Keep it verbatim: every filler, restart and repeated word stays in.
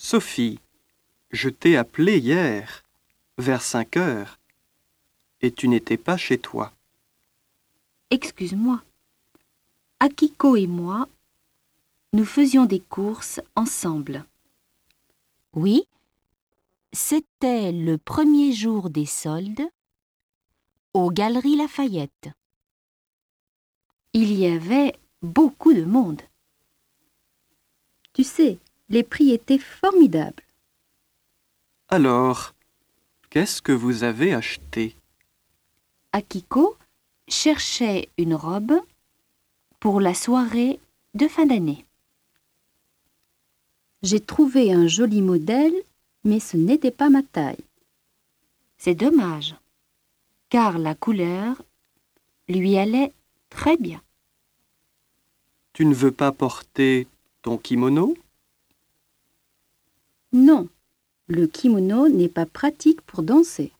Sophie, je t'ai appelée hier, vers cinq heures, et tu n'étais pas chez toi. Excuse-moi. Akiko et moi, nous faisions des courses ensemble. Oui, c'était le premier jour des soldes aux Galeries Lafayette. Il y avait beaucoup de monde. Tu sais, les prix étaient formidables. Alors, qu'est-ce que vous avez acheté? Akiko cherchait une robe pour la soirée de fin d'année. J'ai trouvé un joli modèle, mais ce n'était pas ma taille. C'est dommage, car la couleur lui allait très bien. Tu ne veux pas porter ton kimono? Non, le kimono n'est pas pratique pour danser.